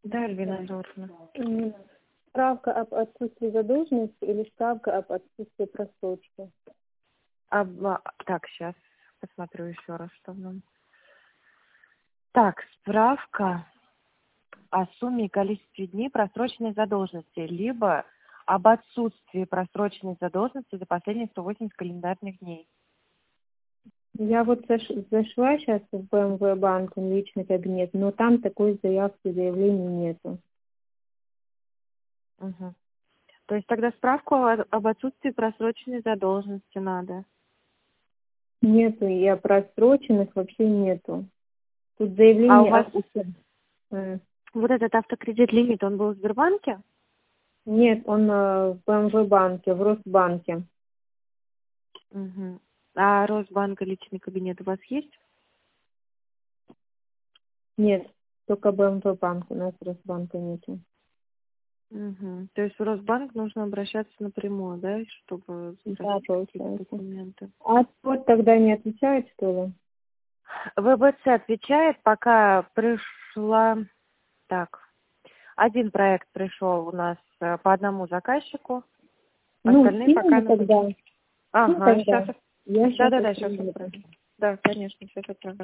Да, Альбина Анатольевна. Справка об отсутствии задолженности или справка об отсутствии просрочки? Так, сейчас посмотрю еще раз, что нам. Так, справка о сумме и количестве дней просроченной задолженности, либо об отсутствии просроченной задолженности за последние 180 календарных дней. Я вот зашла сейчас в БМВ банк, в личный кабинет, но там такой заявления нету. Угу. То есть тогда справку об отсутствии просроченной задолженности надо. Нету, и о просроченных вообще нету. Тут А у заявление вас о... вот этот автокредит лимит, он был в Сбербанке? Нет, он в БМВ банке, в Росбанке. Угу. А Росбанка личный кабинет у вас есть? Нет, только БМВ банк, у нас Росбанка нету. Угу. То есть в Росбанк нужно обращаться напрямую, да, чтобы Да, спросить какие-то получается. документы. А вот тогда не отвечает, что ли? ВБЦ отвечает, пока пришла... Так, один проект пришел у нас по одному заказчику, Ну, остальные скинь пока мне на тогда. пути. Ну, Ага, тогда. сейчас. Я сейчас Да-да-да, сейчас отправлю. отправлю. Да, конечно, сейчас отправлю.